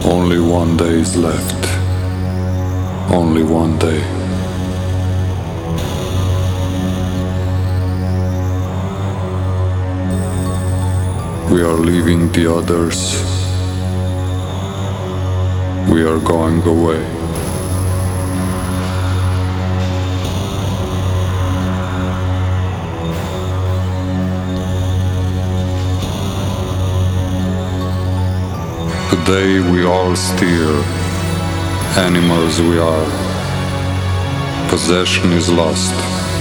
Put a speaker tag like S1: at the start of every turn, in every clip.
S1: Only one day is left. Only one day. We are leaving the others. We are going away. Today we all steer. Animals we are. Possession is lost.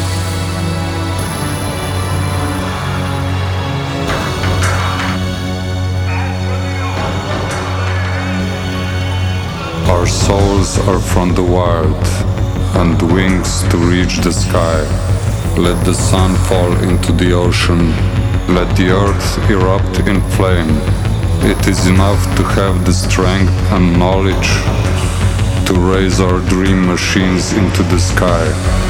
S1: Our souls are from the wild, and wings to reach the sky. Let the sun fall into the ocean, let the earth erupt in flame. It is enough to have the strength and knowledge to raise our dream machines into the sky.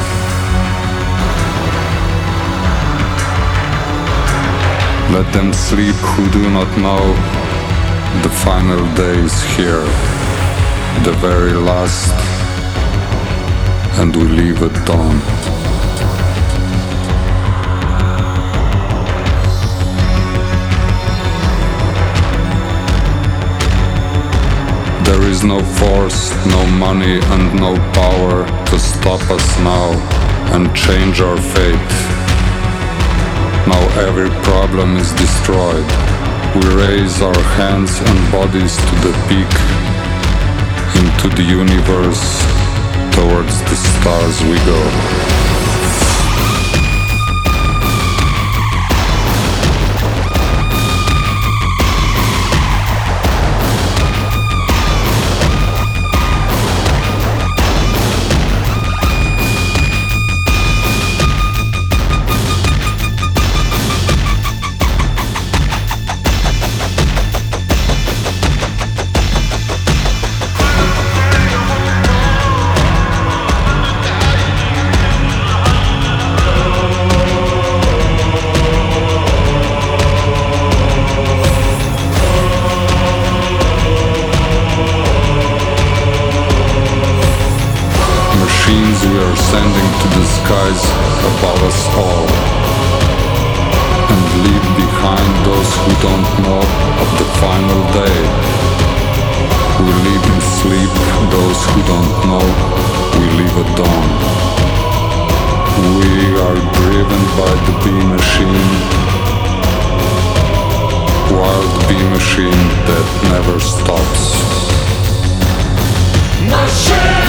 S1: Let them sleep who do not know the final day is here. The very last, and we leave at dawn. There is no force, no money and no power to stop us now and change our fate. Now every problem is destroyed. We raise our hands and bodies to the peak, into the universe, towards the stars we go. We are sending to the skies above us all, and leave behind those who don't know of the final day. We leave in sleep those who don't know, we leave at dawn. We are driven by the bee machine, wild bee machine that never stops.
S2: Machine!